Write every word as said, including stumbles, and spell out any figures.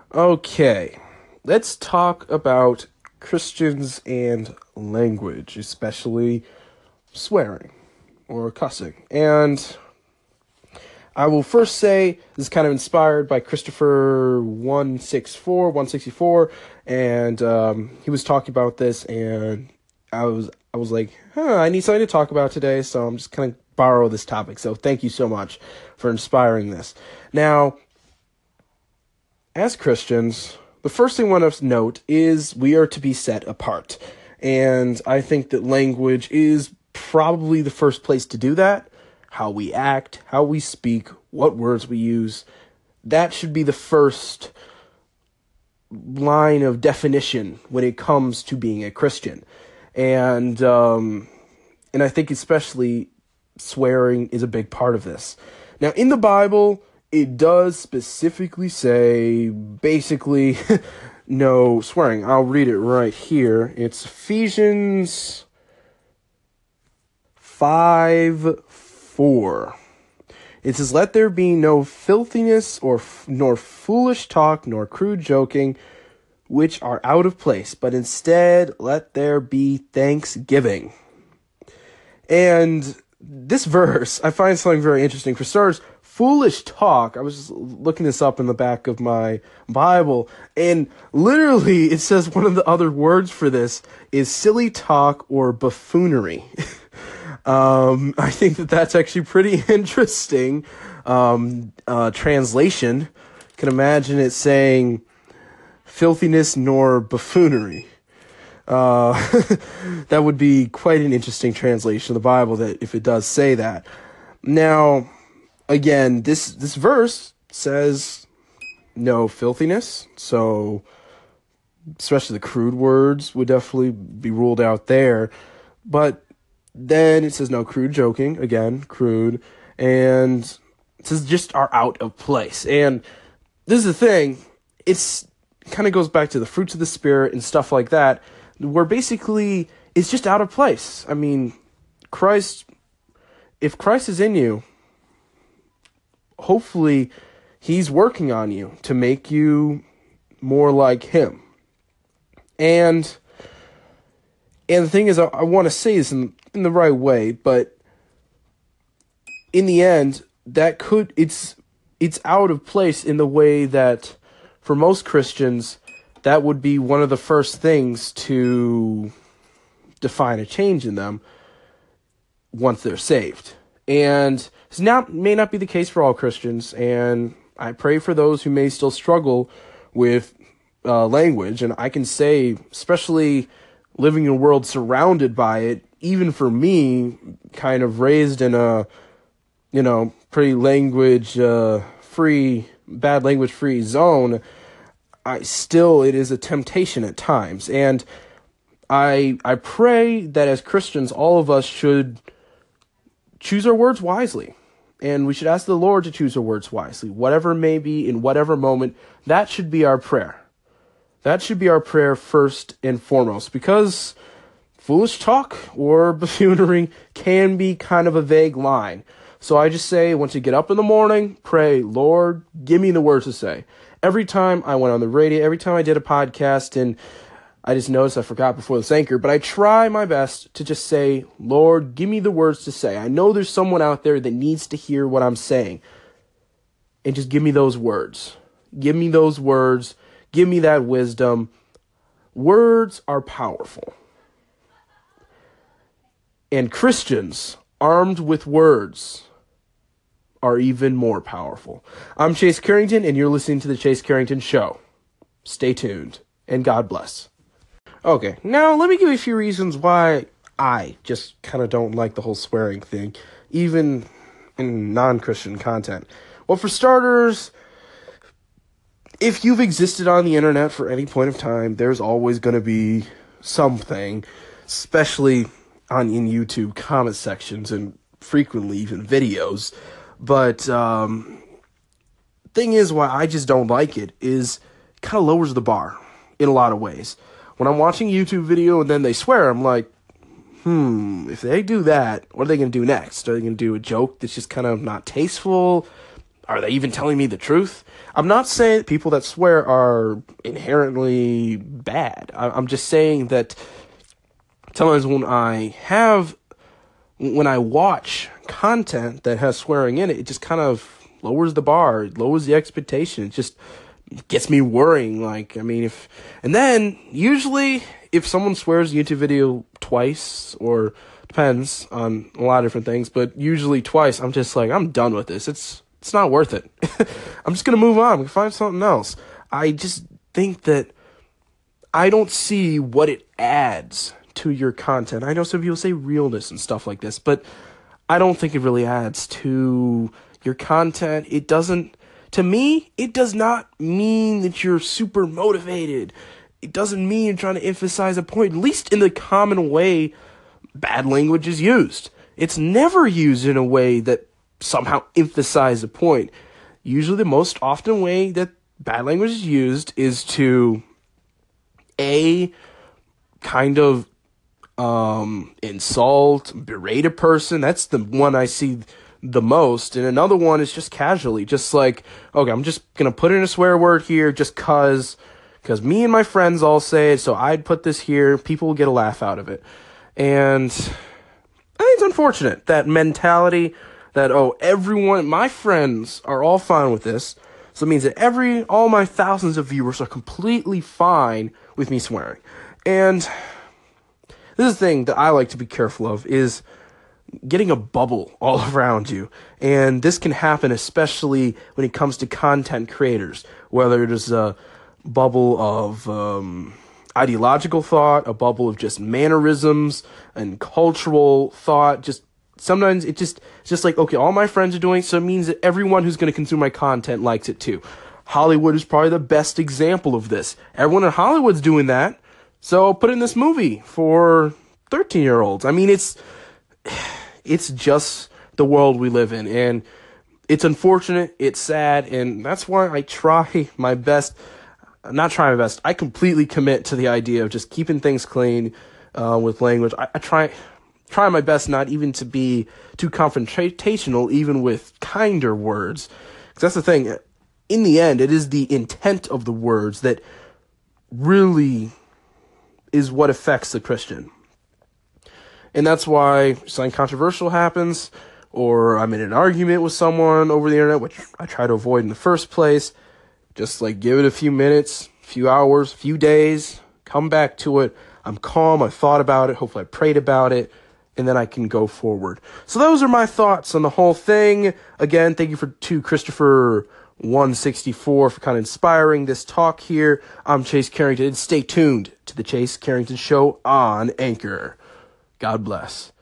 Okay, let's talk about Christians and language, especially swearing or cussing. And I will first say this is kind of inspired by Christopher one sixty-four, one sixty-four, and um, he was talking about this, and I was I was like, huh, I need something to talk about today, so I'm just going to borrow this topic. So thank you so much for inspiring this. Now, as Christians, the first thing I want to note is we are to be set apart. And I think that language is probably the first place to do that. How we act, how we speak, what words we use. That should be the first line of definition when it comes to being a Christian. And, um, and I think especially swearing is a big part of this. Now, in the Bible, it does specifically say, basically, no swearing. I'll read it right here. It's Ephesians five four. It says, "Let there be no filthiness or nor foolish talk, nor crude joking, which are out of place, but instead let there be thanksgiving." And this verse, I find something very interesting. For starters, foolish talk, I was just looking this up in the back of my Bible, and literally it says one of the other words for this is silly talk or buffoonery. um, I think that that's actually pretty interesting um, uh, translation. Can imagine it saying filthiness nor buffoonery. Uh, that would be quite an interesting translation of the Bible, that if it does say that. Now, again, this, this verse says no filthiness, so especially the crude words would definitely be ruled out there. But then it says no crude joking, again, crude, and it says just are out of place. And this is the thing, it's kind of goes back to the fruits of the Spirit and stuff like that, where basically it's just out of place. I mean, Christ, if Christ is in you, hopefully he's working on you to make you more like him. And and the thing is, I, I want to say this in, in the right way, but in the end, that could, it's it's out of place in the way that for most Christians, that would be one of the first things to define a change in them once they're saved. And it's not, may not be the case for all Christians, and I pray for those who may still struggle with uh, language. And I can say, especially living in a world surrounded by it, even for me, kind of raised in a, you know, pretty language uh, free, bad language free zone, I still, it is a temptation at times. And I I pray that as Christians, all of us should choose our words wisely. And we should ask the Lord to choose our words wisely. Whatever may be, in whatever moment, that should be our prayer. That should be our prayer first and foremost. Because foolish talk or buffoonery can be kind of a vague line. So I just say, once you get up in the morning, pray, Lord, give me the words to say. Every time I went on the radio, every time I did a podcast, and I just noticed I forgot before this anchor, but I try my best to just say, Lord, give me the words to say. I know there's someone out there that needs to hear what I'm saying. And just give me those words. Give me those words. Give me that wisdom. Words are powerful. And Christians, armed with words, are even more powerful. I'm Chase Carrington, and you're listening to The Chase Carrington Show. Stay tuned, and God bless. Okay, now let me give you a few reasons why I just kind of don't like the whole swearing thing, even in non-Christian content. Well, for starters, if you've existed on the internet for any point of time, there's always going to be something, especially on in YouTube comment sections and frequently even videos. But um, thing is, why I just don't like it is it kind of lowers the bar in a lot of ways. When I'm watching a YouTube video and then they swear, I'm like, hmm, if they do that, what are they going to do next? Are they going to do a joke that's just kind of not tasteful, are they even telling me the truth? I'm not saying people that swear are inherently bad. I'm just saying that sometimes when I have, when I watch content that has swearing in it, it just kind of lowers the bar, it lowers the expectation. It just gets me worrying. Like, I mean, if, and then usually if someone swears a YouTube video twice, or depends on a lot of different things, but usually twice, I'm just like, I'm done with this. It's, it's not worth it. I'm just going to move on. We can find something else. I just think that I don't see what it adds to your content. I know some people say realness and stuff like this, but I don't think it really adds to your content. It doesn't, to me, it does not mean that you're super motivated. It doesn't mean you're trying to emphasize a point, at least in the common way bad language is used. It's never used in a way that somehow emphasize a point. Usually the most often way that bad language is used is to a kind of um, insult, berate a person. That's the one I see the most. And another one is just casually, just like, okay, I'm just going to put in a swear word here just cause, cause me and my friends all say it. So I'd put this here. People will get a laugh out of it. And I think it's unfortunate, that mentality that, oh, everyone, my friends are all fine with this. So it means that every, all my thousands of viewers are completely fine with me swearing. And this is the thing that I like to be careful of, is getting a bubble all around you. And this can happen especially when it comes to content creators, whether it is a bubble of um, ideological thought, a bubble of just mannerisms and cultural thought. Just sometimes it just, it's just like, okay, all my friends are doing it, so it means that everyone who's going to consume my content likes it too. Hollywood is probably the best example of this. Everyone in Hollywood's doing that, so I'll put in this movie for thirteen-year-olds. I mean, it's it's just the world we live in, and it's unfortunate, it's sad, and that's why I try my best, not try my best, I completely commit to the idea of just keeping things clean uh, with language. I, I try try my best not even to be too confrontational, even with kinder words, because that's the thing. In the end, it is the intent of the words that really is what affects the Christian. And that's why something controversial happens, or I'm in an argument with someone over the internet, which I try to avoid in the first place. Just like give it a few minutes, a few hours, a few days, come back to it. I'm calm, I thought about it, hopefully I prayed about it, and then I can go forward. So those are my thoughts on the whole thing. Again, thank you for to Christopher one sixty-four for kind of inspiring this talk here. I'm Chase Carrington. Stay tuned to the Chase Carrington Show on Anchor. God bless.